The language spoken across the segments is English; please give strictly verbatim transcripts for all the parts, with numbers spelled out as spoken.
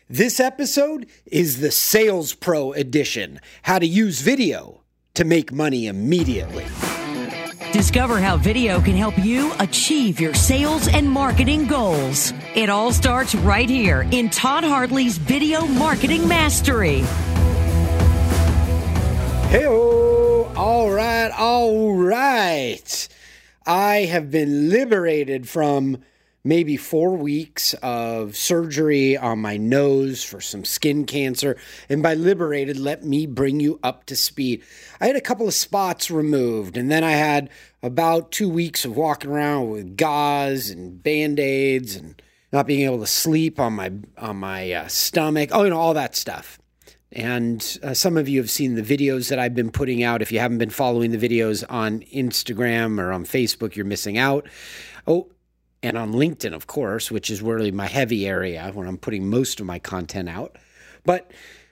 This episode is the Sales Pro Edition, how to use video to make money immediately. Discover how video can help you achieve your sales and marketing goals. It all starts right here in Todd Hartley's Video Marketing Mastery. Hey-o! All right, all right. I have been liberated from maybe four weeks of surgery on my nose for some skin cancer. And by liberated, let me bring you up to speed. I had a couple of spots removed, and then I had about two weeks of walking around with gauze and Band-Aids and not being able to sleep on my on my uh, stomach. Oh, you know, all that stuff. And uh, some of you have seen the videos that I've been putting out. If you haven't been following the videos on Instagram or on Facebook, you're missing out. Oh, and on LinkedIn, of course, which is really my heavy area when I'm putting most of my content out. But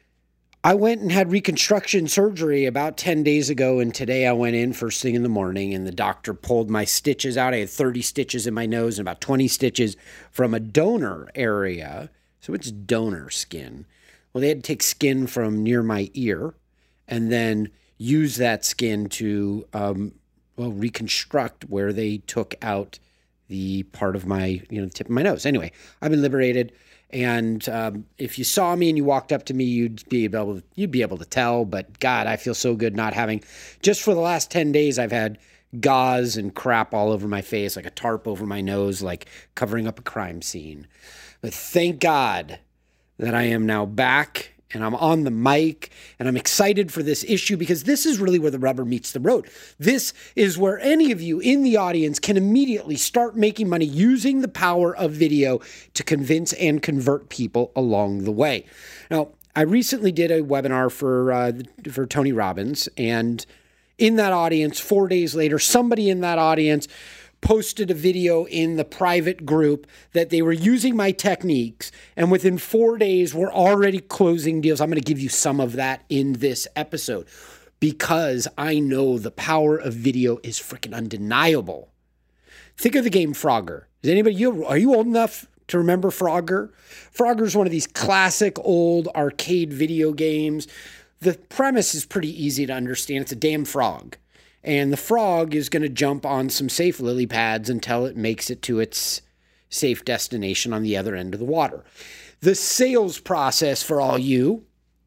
I went and had reconstruction surgery about ten days ago, and today I went in first thing in the morning, and the doctor pulled my stitches out. I had thirty stitches in my nose and about twenty stitches from a donor area. So it's donor skin. Well, they had to take skin from near my ear and then use that skin to, um, well, reconstruct where they took out the part of my, you know, the tip of my nose. Anyway, I've been liberated, and um, if you saw me and you walked up to me, you'd be able to, you'd be able to tell. But God, I feel so good not having. Just for the last ten days, I've had gauze and crap all over my face, like a tarp over my nose, like covering up a crime scene. But thank God that I am now back. And I'm on the mic, and I'm excited for this issue because this is really where the rubber meets the road. This is where any of you in the audience can immediately start making money using the power of video to convince and convert people along the way. Now, I recently did a webinar for uh, for Tony Robbins, and in that audience, four days later, somebody in that audience posted a video in the private group that they were using my techniques, and within four days, we're already closing deals. I'm going to give you some of that in this episode because I know the power of video is freaking undeniable. Think of the game Frogger. Is anybody, you, are you old enough to remember Frogger? Frogger is one of these classic old arcade video games. The premise is pretty easy to understand. It's a damn frog. And the frog is going to jump on some safe lily pads until it makes it to its safe destination on the other end of the water. The sales process for all you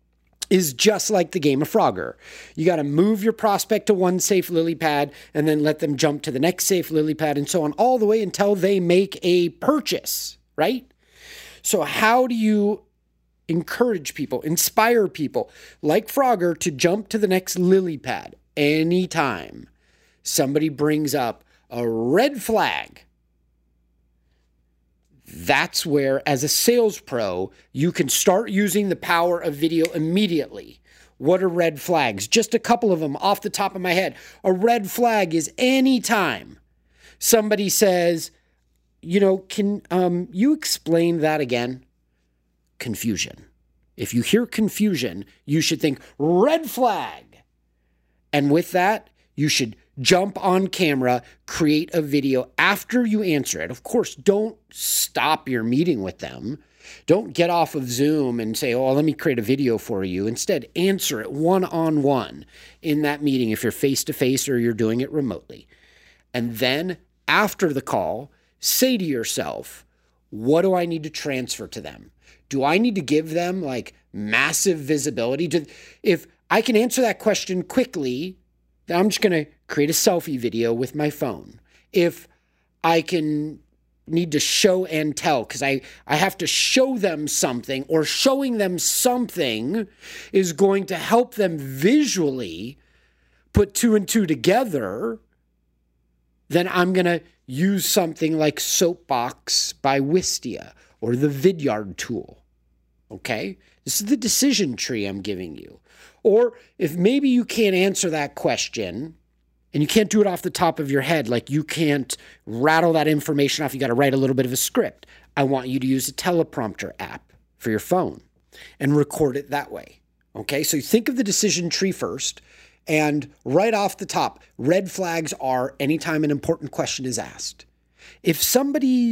is just like the game of Frogger. You got to move your prospect to one safe lily pad and then let them jump to the next safe lily pad and so on all the way until they make a purchase, right? So how do you encourage people, inspire people like Frogger to jump to the next lily pad? Anytime somebody brings up a red flag, that's where, as a sales pro, you can start using the power of video immediately. What are red flags? Just a couple of them off the top of my head. A red flag is anytime somebody says, you know, can um, you explain that again? Confusion. If you hear confusion, you should think red flag. And with that, you should jump on camera, create a video after you answer it. Of course, don't stop your meeting with them. Don't get off of Zoom and say, oh, let me create a video for you. Instead, answer it one-on-one in that meeting if you're face-to-face or you're doing it remotely. And then after the call, say to yourself, what do I need to transfer to them? Do I need to give them like massive visibility? Do, if I can answer that question quickly, then I'm just going to create a selfie video with my phone. If I can need to show and tell because I, I have to show them something, or showing them something is going to help them visually put two and two together, then I'm going to use something like Soapbox by Wistia or the Vidyard tool. Okay? This is the decision tree I'm giving you. Or if maybe you can't answer that question and you can't do it off the top of your head, like you can't rattle that information off, you got to write a little bit of a script. I want you to use a teleprompter app for your phone and record it that way. Okay, so you think of the decision tree first, and right off the top, red flags are anytime an important question is asked. If somebody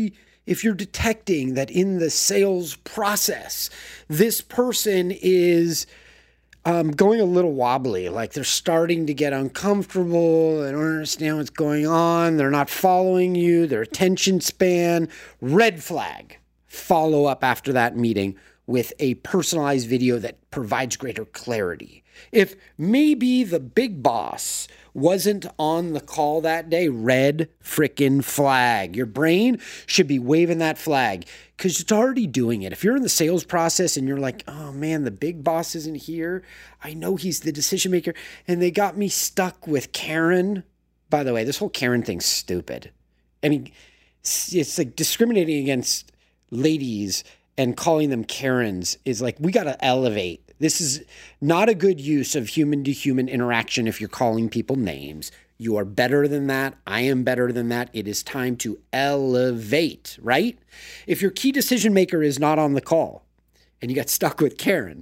if you're detecting that in the sales process, this person is um, going a little wobbly, like they're starting to get uncomfortable, they don't understand what's going on, they're not following you, their attention span, red flag. Follow up after that meeting with a personalized video that provides greater clarity. If maybe the big boss wasn't on the call that day, red frickin' flag. Your brain should be waving that flag because it's already doing it. If you're in the sales process and you're like, oh man, the big boss isn't here. I know he's the decision maker and they got me stuck with Karen. By the way, this whole Karen thing's stupid. I mean, it's like discriminating against ladies and calling them Karens is like, we got to elevate. This is not a good use of human-to-human interaction if you're calling people names. You are better than that. I am better than that. It is time to elevate, right? If your key decision maker is not on the call and you got stuck with Karen,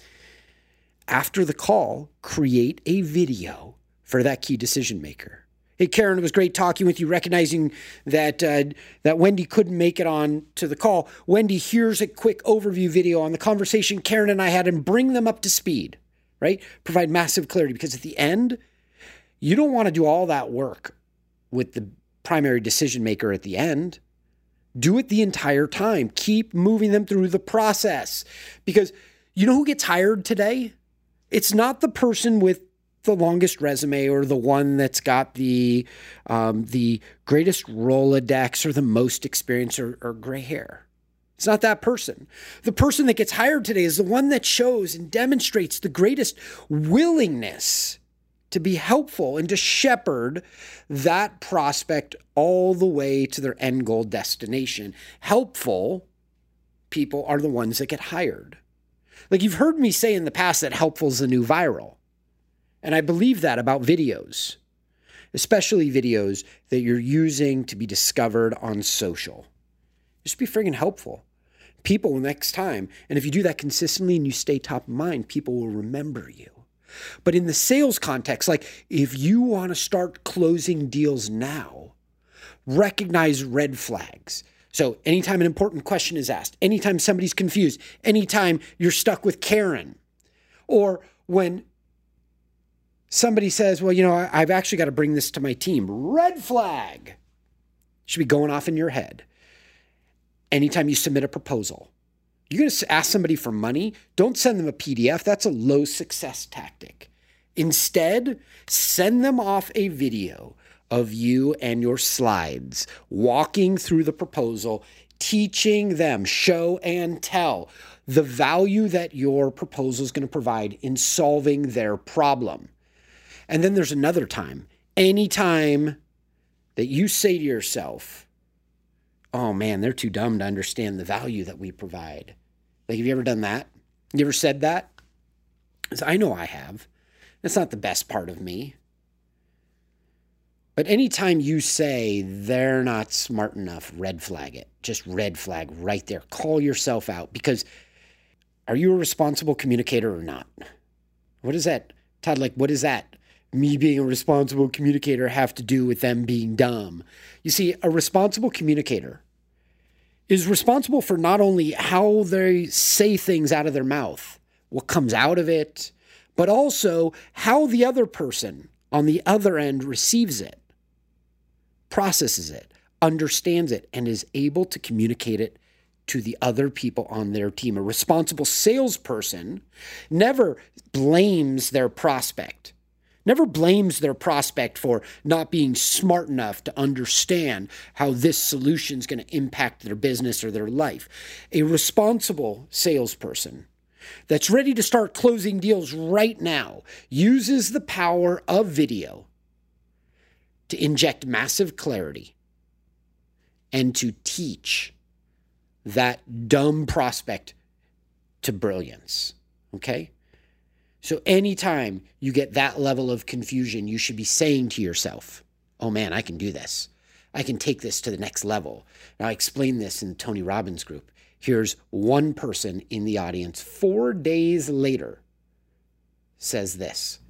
after the call, create a video for that key decision maker. Hey, Karen, it was great talking with you, recognizing that uh, that Wendy couldn't make it on to the call. Wendy, here's a quick overview video on the conversation Karen and I had and bring them up to speed, right? Provide massive clarity because at the end, you don't want to do all that work with the primary decision maker at the end. Do it the entire time. Keep moving them through the process because you know who gets hired today? It's not the person with the longest resume or the one that's got the um, the greatest Rolodex or the most experience or, or gray hair. It's not that person. The person that gets hired today is the one that shows and demonstrates the greatest willingness to be helpful and to shepherd that prospect all the way to their end goal destination. Helpful people are the ones that get hired. Like you've heard me say in the past that helpful is the new viral. And I believe that about videos, especially videos that you're using to be discovered on social. Just be friggin' helpful. People next time, and if you do that consistently and you stay top of mind, people will remember you. But in the sales context, like if you want to start closing deals now, recognize red flags. So anytime an important question is asked, anytime somebody's confused, anytime you're stuck with Karen, or when somebody says, well, you know, I've actually got to bring this to my team. Red flag should be going off in your head. Anytime you submit a proposal, you're going to ask somebody for money. Don't send them a P D F. That's a low success tactic. Instead, send them off a video of you and your slides, walking through the proposal, teaching them, show and tell the value that your proposal is going to provide in solving their problem. And then there's another time, anytime that you say to yourself, oh man, they're too dumb to understand the value that we provide. Like, have you ever done that? You ever said that? I know I have. That's not the best part of me. But anytime you say they're not smart enough, red flag it. Just red flag right there. Call yourself out because are you a responsible communicator or not? What is that? Todd, like, what is that? Me being a responsible communicator have to do with them being dumb? You see, a responsible communicator is responsible for not only how they say things out of their mouth, what comes out of it, but also how the other person on the other end receives it, processes it, understands it, and is able to communicate it to the other people on their team. A responsible salesperson never blames their prospect. Never blames their prospect for not being smart enough to understand how this solution is going to impact their business or their life. A responsible salesperson that's ready to start closing deals right now uses the power of video to inject massive clarity and to teach that dumb prospect to brilliance. Okay? So anytime you get that level of confusion, you should be saying to yourself, oh man, I can do this. I can take this to the next level. Now, I explained this in the Tony Robbins group. Here's one person in the audience four days later says this.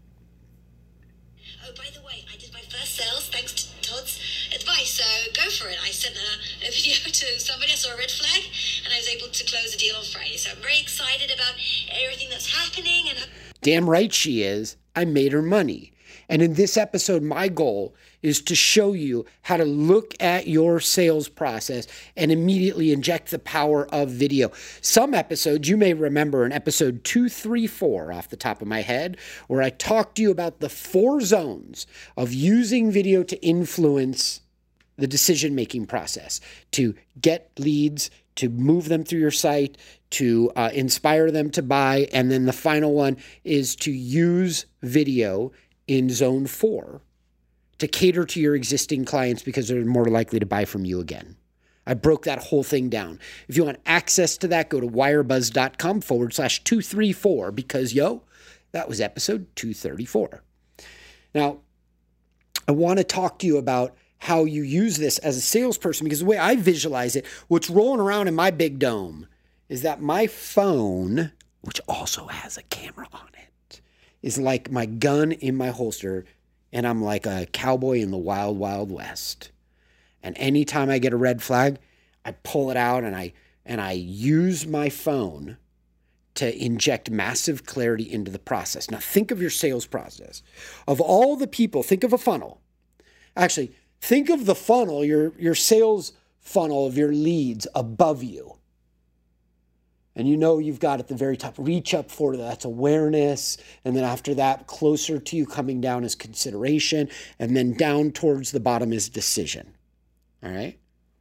Oh, by the way, I did my first sales thanks to Todd's advice, so go for it. I sent a, a video to somebody. I saw a red flag, and I was able to close a deal on Friday. So I'm very excited about everything that's happening. And damn right she is. I made her money. And in this episode, my goal is to show you how to look at your sales process and immediately inject the power of video. Some episodes, you may remember in episode two thirty-four off the top of my head, where I talked to you about the four zones of using video to influence the decision-making process, to get leads, to move them through your site, to uh, inspire them to buy. And then the final one is to use video in zone four to cater to your existing clients because they're more likely to buy from you again. I broke that whole thing down. If you want access to that, go to wirebuzz.com forward slash 234 because, yo, that was episode two thirty-four. Now, I want to talk to you about how you use this as a salesperson because the way I visualize it, what's rolling around in my big dome is that my phone, which also has a camera on it, is like my gun in my holster, and I'm like a cowboy in the wild, wild west. And anytime I get a red flag, I pull it out and I and I use my phone to inject massive clarity into the process. Now think of your sales process. Of all the people, think of a funnel. Actually, think of the funnel, your, your sales funnel of your leads above you. And you know you've got at the very top, reach up for that. That's awareness. And then after that, closer to you coming down is consideration. And then down towards the bottom is decision. All right?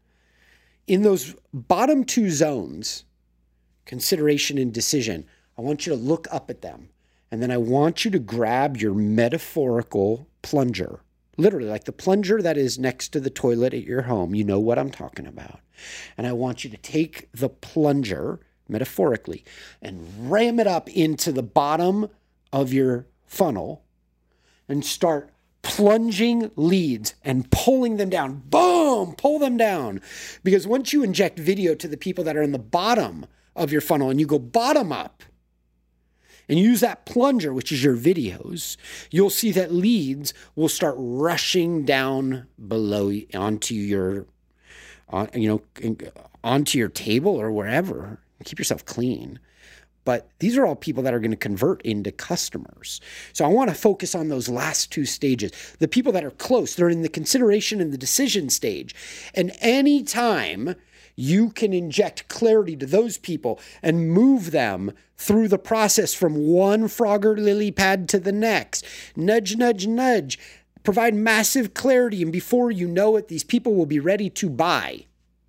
In those bottom two zones, consideration and decision, I want you to look up at them. And then I want you to grab your metaphorical plunger. Literally, like the plunger that is next to the toilet at your home. You know what I'm talking about. And I want you to take the plunger, metaphorically, and ram it up into the bottom of your funnel and start plunging leads and pulling them down. Boom! Pull them down. Because once you inject video to the people that are in the bottom of your funnel and you go bottom up and use that plunger, which is your videos, you'll see that leads will start rushing down below onto your, on, you know, onto your table or wherever. Keep yourself clean. But these are all people that are going to convert into customers. So I want to focus on those last two stages. The people that are close, they're in the consideration and the decision stage. And anytime you can inject clarity to those people and move them through the process from one Frogger lily pad to the next, nudge, nudge, nudge, provide massive clarity. And before you know it, these people will be ready to buy.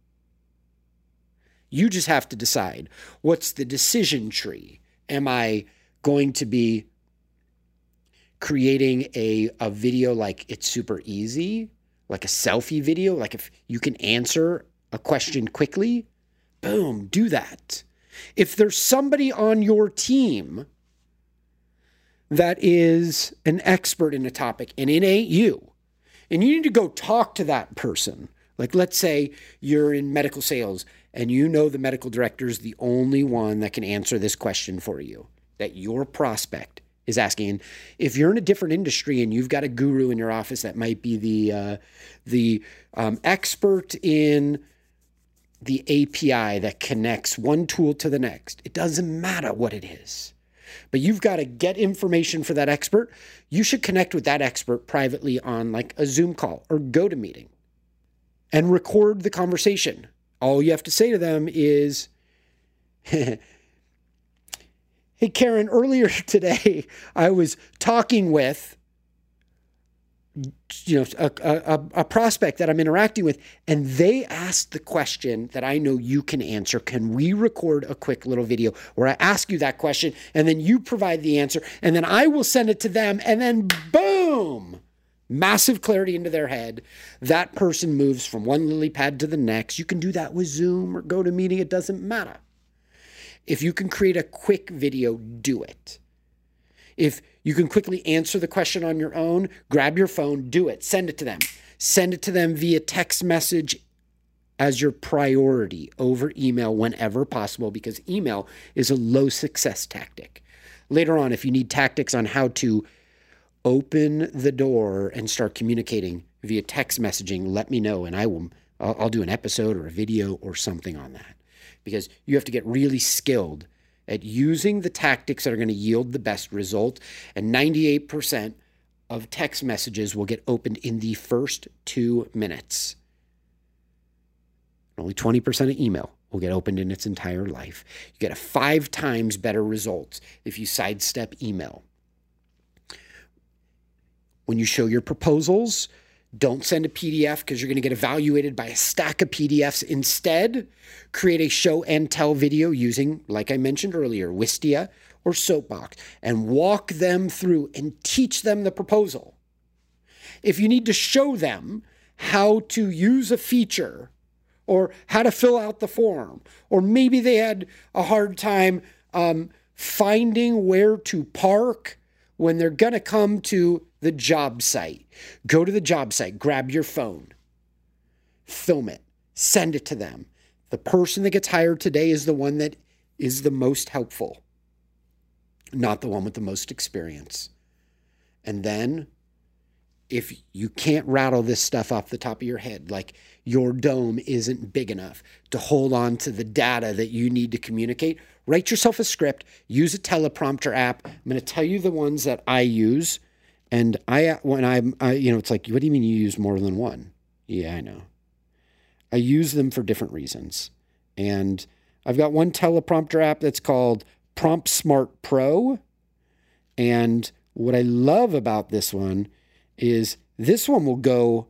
You just have to decide, what's the decision tree? Am I going to be creating a, a video like it's super easy, like a selfie video, like if you can answer a question quickly? Boom, do that. If there's somebody on your team that is an expert in a topic and it ain't you, and you need to go talk to that person, like let's say you're in medical sales and you know the medical director is the only one that can answer this question for you, that your prospect is asking. And if you're in a different industry and you've got a guru in your office that might be the uh, the um, expert in the A P I that connects one tool to the next, it doesn't matter what it is. But you've got to get information for that expert. You should connect with that expert privately on like a Zoom call or GoToMeeting and record the conversation. All you have to say to them is, hey, Karen, earlier today, I was talking with, you know, a, a, a prospect that I'm interacting with, and they asked the question that I know you can answer. Can we record a quick little video where I ask you that question, and then you provide the answer, and then I will send it to them, and then boom! Massive clarity into their head. That person moves from one lily pad to the next. You can do that with Zoom or GoToMeeting. It doesn't matter. If you can create a quick video, do it. If you can quickly answer the question on your own, grab your phone, do it. Send it to them. Send it to them via text message as your priority over email whenever possible, because email is a low success tactic. Later on, if you need tactics on how to open the door and start communicating via text messaging, let me know and I will I'll, I'll do an episode or a video or something on that, because you have to get really skilled at using the tactics that are going to yield the best result. And ninety-eight percent of text messages will get opened in the first two minutes. Only twenty percent of email will get opened in its entire life. You get a five times better result if you sidestep email. When you show your proposals, don't send a P D F because you're going to get evaluated by a stack of P D Fs. Instead, create a show and tell video using, like I mentioned earlier, Wistia or Soapbox, and walk them through and teach them the proposal. If you need to show them how to use a feature or how to fill out the form, or maybe they had a hard time um, finding where to park when they're going to come to the job site. Go to the job site, grab your phone, film it, send it to them. The person that gets hired today is the one that is the most helpful, not the one with the most experience. And then if you can't rattle this stuff off the top of your head, like your dome isn't big enough to hold on to the data that you need to communicate, write yourself a script, use a teleprompter app. I'm going to tell you the ones that I use. And I, when I'm, I, you know, it's like, what do you mean you use more than one? Yeah, I know. I use them for different reasons. And I've got one teleprompter app that's called Prompt Smart Pro. And what I love about this one is this one will go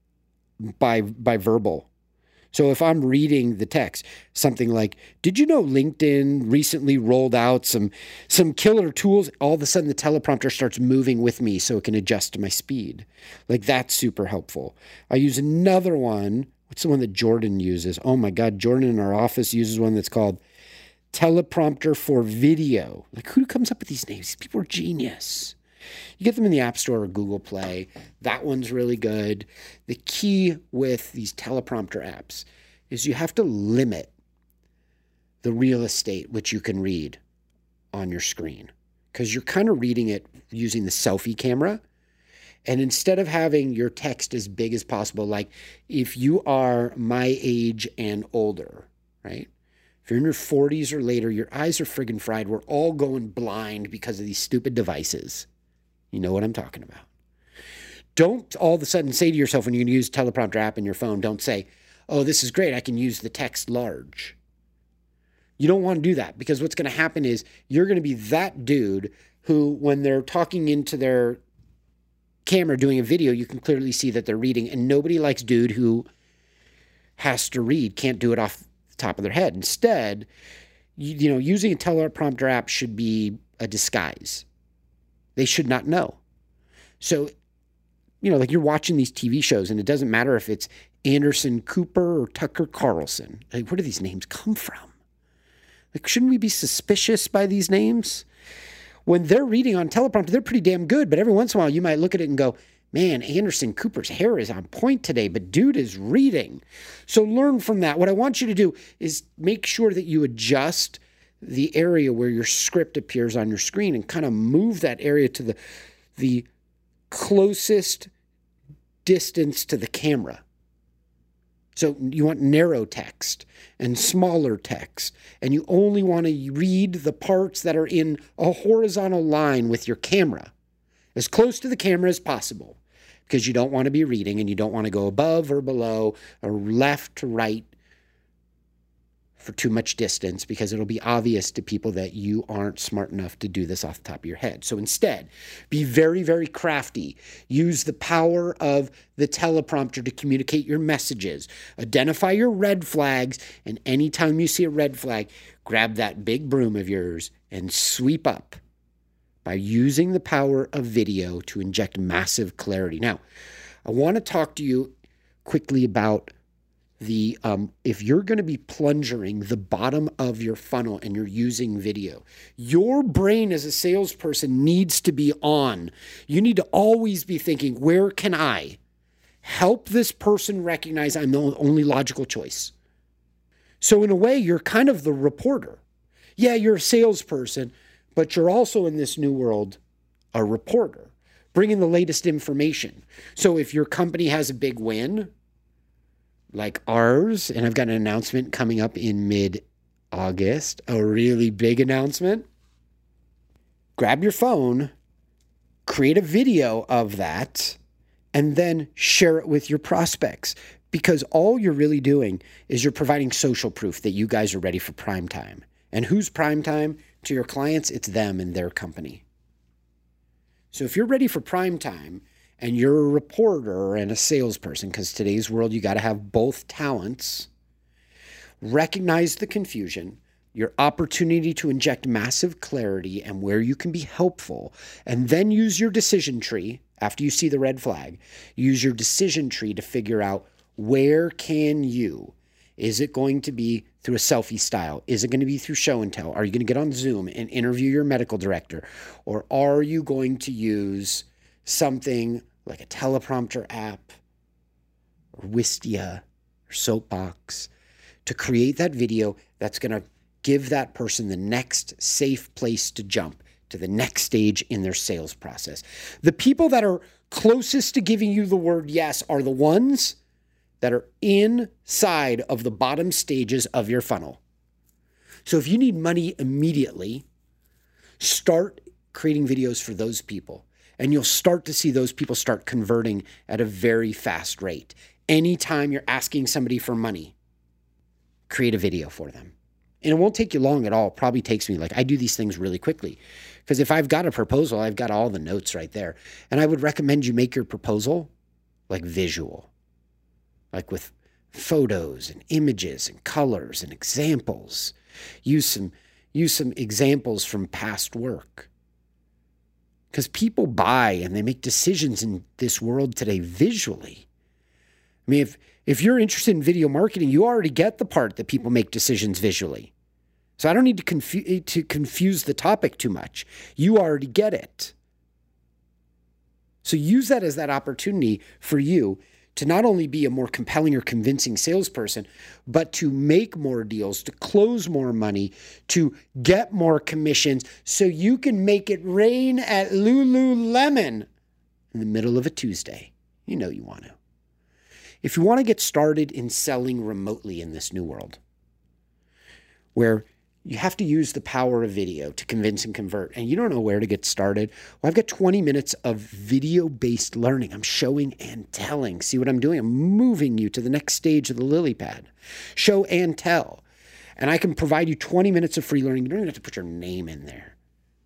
by by verbal. So if I'm reading the text, something like, did you know LinkedIn recently rolled out some some killer tools? All of a sudden the teleprompter starts moving with me so it can adjust to my speed. Like, that's super helpful. I use another one. What's the one that Jordan uses? Oh my God, Jordan in our office uses one that's called Teleprompter for Video. Like, who comes up with these names? These people are genius. You get them in the App Store or Google Play. That one's really good. The key with these teleprompter apps is you have to limit the real estate which you can read on your screen, because you're kind of reading it using the selfie camera. And instead of having your text as big as possible, like if you are my age and older, right? If you're in your forties or later, your eyes are friggin' fried. We're all going blind because of these stupid devices. You know what I'm talking about. Don't all of a sudden say to yourself when you're going to use teleprompter app in your phone, don't say, oh, this is great, I can use the text large. You don't want to do that, because what's going to happen is you're going to be that dude who, when they're talking into their camera doing a video, you can clearly see that they're reading, and nobody likes dude who has to read, can't do it off the top of their head. Instead, you, you know, using a teleprompter app should be a disguise. They should not know. So, you know, like you're watching these T V shows, and it doesn't matter if it's Anderson Cooper or Tucker Carlson. Like, where do these names come from? Like, shouldn't we be suspicious by these names? When they're reading on teleprompter, they're pretty damn good, but every once in a while you might look at it and go, man, Anderson Cooper's hair is on point today, but dude is reading. So learn from that. What I want you to do is make sure that you adjust the area where your script appears on your screen and kind of move that area to the, the closest distance to the camera. So you want narrow text and smaller text, and you only want to read the parts that are in a horizontal line with your camera, as close to the camera as possible, because you don't want to be reading and you don't want to go above or below or left to right for too much distance, because it'll be obvious to people that you aren't smart enough to do this off the top of your head. So instead, be very, very crafty. Use the power of the teleprompter to communicate your messages. Identify your red flags, and anytime you see a red flag, grab that big broom of yours and sweep up by using the power of video to inject massive clarity. Now, I want to talk to you quickly about the um, if you're going to be plungering the bottom of your funnel and you're using video, your brain as a salesperson needs to be on. You need to always be thinking, where can I help this person recognize I'm the only logical choice? So in a way, you're kind of the reporter. Yeah, you're a salesperson, but you're also in this new world a reporter, bringing the latest information. So if your company has a big win, like ours, and I've got an announcement coming up in mid-August, a really big announcement. Grab your phone, create a video of that, and then share it with your prospects. Because all you're really doing is you're providing social proof that you guys are ready for prime time. And who's prime time? To your clients, it's them and their company. So if you're ready for prime time and you're a reporter and a salesperson, because today's world, you got to have both talents, recognize the confusion, your opportunity to inject massive clarity and where you can be helpful, and then use your decision tree. After you see the red flag, use your decision tree to figure out where can you. Is it going to be through a selfie style? Is it going to be through show and tell? Are you going to get on Zoom and interview your medical director? Or are you going to use something like a teleprompter app or Wistia or Soapbox to create that video that's going to give that person the next safe place to jump to the next stage in their sales process? The people that are closest to giving you the word yes are the ones that are inside of the bottom stages of your funnel. So if you need money immediately, start creating videos for those people, and you'll start to see those people start converting at a very fast rate. Anytime you're asking somebody for money, create a video for them. And it won't take you long at all. It probably takes me, like, I do these things really quickly. Because if I've got a proposal, I've got all the notes right there. And I would recommend you make your proposal like visual, like with photos and images and colors and examples. Use some, use some examples from past work. Because people buy and they make decisions in this world today visually. I mean, if, if you're interested in video marketing, you already get the part that people make decisions visually. So I don't need to, confu- to confuse the topic too much. You already get it. So use that as that opportunity for you to not only be a more compelling or convincing salesperson, but to make more deals, to close more money, to get more commissions, so you can make it rain at Lululemon in the middle of a Tuesday. You know you want to. If you want to get started in selling remotely in this new world, where you have to use the power of video to convince and convert, and you don't know where to get started, well, I've got twenty minutes of video-based learning. I'm showing and telling. See what I'm doing? I'm moving you to the next stage of the lily pad. Show and tell. And I can provide you twenty minutes of free learning. You don't even have to put your name in there.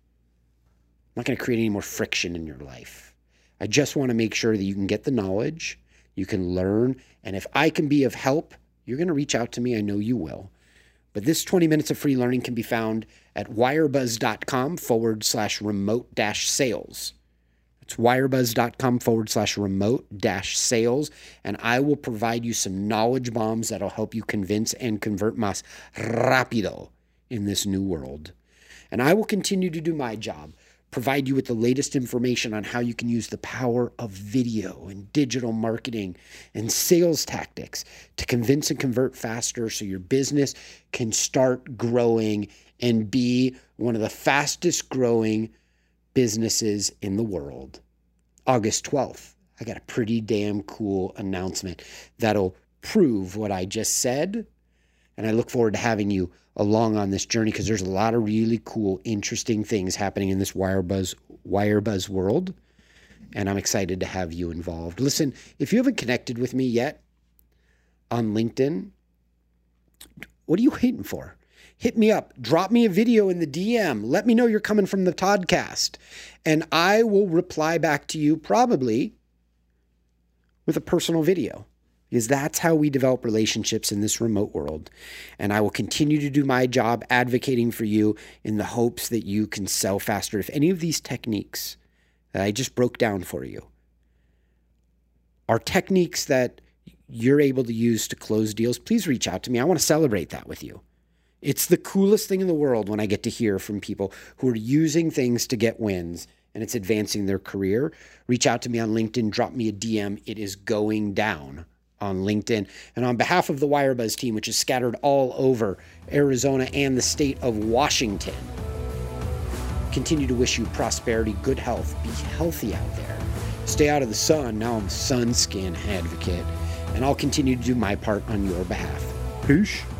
I'm not going to create any more friction in your life. I just want to make sure that you can get the knowledge, you can learn, and if I can be of help, you're going to reach out to me. I know you will. But this twenty minutes of free learning can be found at wirebuzz.com forward slash remote dash sales. It's wirebuzz.com forward slash remote dash sales. And I will provide you some knowledge bombs that'll help you convince and convert más rápido in this new world. And I will continue to do my job, provide you with the latest information on how you can use the power of video and digital marketing and sales tactics to convince and convert faster so your business can start growing and be one of the fastest growing businesses in the world. August twelfth, I got a pretty damn cool announcement that'll prove what I just said. And I look forward to having you along on this journey, because there's a lot of really cool, interesting things happening in this Wirebuzz, Wirebuzz world. And I'm excited to have you involved. Listen, if you haven't connected with me yet on LinkedIn, what are you waiting for? Hit me up. Drop me a video in the D M. Let me know you're coming from the podcast. And I will reply back to you probably with a personal video. Because that's how we develop relationships in this remote world. And I will continue to do my job advocating for you in the hopes that you can sell faster. If any of these techniques that I just broke down for you are techniques that you're able to use to close deals, please reach out to me. I want to celebrate that with you. It's the coolest thing in the world when I get to hear from people who are using things to get wins and it's advancing their career. Reach out to me on LinkedIn. Drop me a D M. It is going down on LinkedIn. And on behalf of the Wirebuzz team, which is scattered all over Arizona and the state of Washington, continue to wish you prosperity, good health, be healthy out there. Stay out of the sun. Now I'm a sun skin advocate. and I'll continue to do my part on your behalf. Peace.